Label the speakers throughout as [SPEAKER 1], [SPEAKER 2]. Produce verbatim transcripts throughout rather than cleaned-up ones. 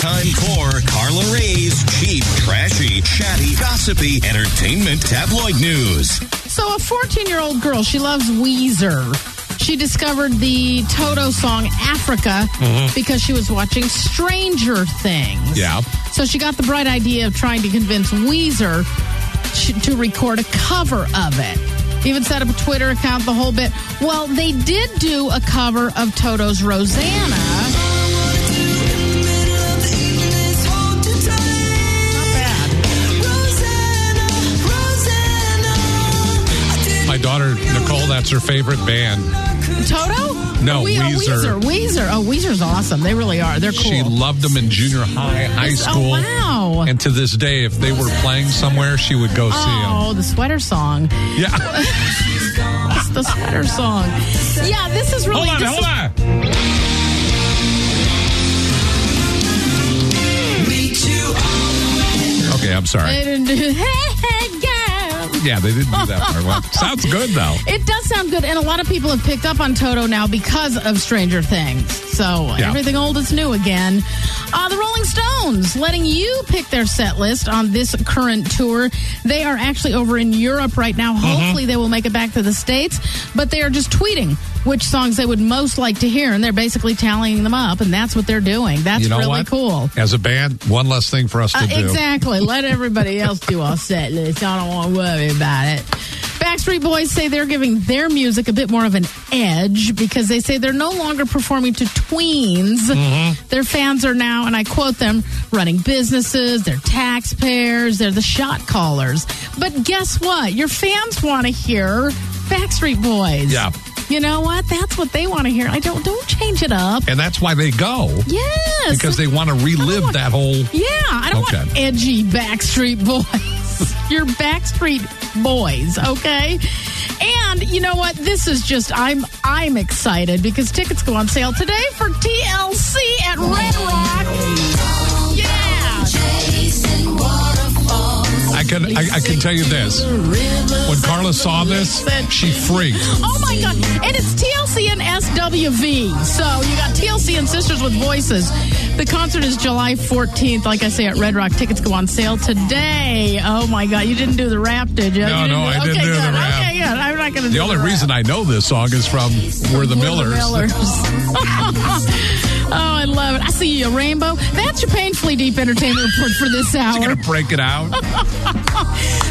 [SPEAKER 1] time for Carla Ray's cheap, trashy, chatty, gossipy, entertainment tabloid news.
[SPEAKER 2] So a fourteen-year-old girl, she loves Weezer. She discovered the Toto song Africa mm-hmm. because she was watching Stranger Things.
[SPEAKER 3] Yeah.
[SPEAKER 2] So she got the bright idea of trying to convince Weezer to record a cover of it. Even set up a Twitter account, the whole bit. Well, they did do a cover of Toto's Rosanna.
[SPEAKER 3] My daughter, Nicole, that's her favorite band.
[SPEAKER 2] Toto?
[SPEAKER 3] No,
[SPEAKER 2] we,
[SPEAKER 3] Weezer.
[SPEAKER 2] Oh, Weezer. Weezer. Oh, Weezer's awesome. They really are. They're cool.
[SPEAKER 3] She loved them in junior high, high
[SPEAKER 2] It's,
[SPEAKER 3] school.
[SPEAKER 2] Oh, wow.
[SPEAKER 3] And to this day, if they were playing somewhere, she would go see them.
[SPEAKER 2] Oh, the sweater song.
[SPEAKER 3] Yeah.
[SPEAKER 2] It's the sweater song. Yeah, this is really...
[SPEAKER 3] Hold on, hold
[SPEAKER 2] is,
[SPEAKER 3] on. Okay, I'm sorry.
[SPEAKER 2] They didn't do... Hey, hey, girl.
[SPEAKER 3] Yeah, they didn't do that part. Well, sounds good, though.
[SPEAKER 2] It does sound good, and a lot of people have picked up on Toto now because of Stranger Things. So
[SPEAKER 3] yeah.
[SPEAKER 2] everything old is new again. Uh, the Rolling Stones letting you pick their set list on this current tour. They are actually over in Europe right now. Mm-hmm. Hopefully they will make it back to the States, but they are just tweeting which songs they would most like to hear, and they're basically tallying them up, and that's what they're doing. That's
[SPEAKER 3] you know
[SPEAKER 2] really
[SPEAKER 3] what?
[SPEAKER 2] cool.
[SPEAKER 3] As a band, one less thing for us to
[SPEAKER 2] uh,
[SPEAKER 3] do.
[SPEAKER 2] Exactly. Let everybody else do our set list. I don't want to worry about it. Backstreet Boys say they're giving their music a bit more of an edge because they say they're no longer performing to tweens. Mm-hmm. Their fans are now, and I quote them, running businesses, they're taxpayers, they're the shot callers. But guess what? Your fans want to hear Backstreet Boys.
[SPEAKER 3] Yeah.
[SPEAKER 2] You know what? That's what they want to hear. I don't don't change it up.
[SPEAKER 3] And that's why they go.
[SPEAKER 2] Yes.
[SPEAKER 3] Because they want to relive
[SPEAKER 2] want,
[SPEAKER 3] that whole...
[SPEAKER 2] Yeah. I don't okay. want edgy Backstreet Boys. You're Backstreet Boys, okay? And you know what? This is just, I'm I'm excited because tickets go on sale today for T L C at Red Rock. Yeah.
[SPEAKER 3] I can I, I can tell you this. When Carla saw this, she freaked.
[SPEAKER 2] Oh my God. And it's T L C and S W V. So you got T L C and Sisters with Voices. The concert is July fourteenth, like I say, at Red Rock. Tickets go on sale today. Oh my God. You didn't do the rap, did you?
[SPEAKER 3] No,
[SPEAKER 2] you
[SPEAKER 3] no,
[SPEAKER 2] do,
[SPEAKER 3] I didn't
[SPEAKER 2] okay,
[SPEAKER 3] do
[SPEAKER 2] good.
[SPEAKER 3] the rap.
[SPEAKER 2] Okay, good. I'm not going to do
[SPEAKER 3] The only
[SPEAKER 2] the
[SPEAKER 3] reason
[SPEAKER 2] rap.
[SPEAKER 3] I know this song is from We're the
[SPEAKER 2] We're
[SPEAKER 3] Millers.
[SPEAKER 2] The Millers. Oh, I love it. I see you, Rainbow. That's your painfully deep entertainment report for this hour.
[SPEAKER 3] You're going to break it out?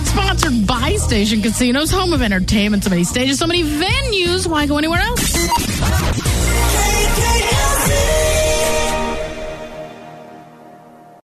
[SPEAKER 2] Sponsored by Station Casinos, home of entertainment, so many stages, so many venues. Why go anywhere else?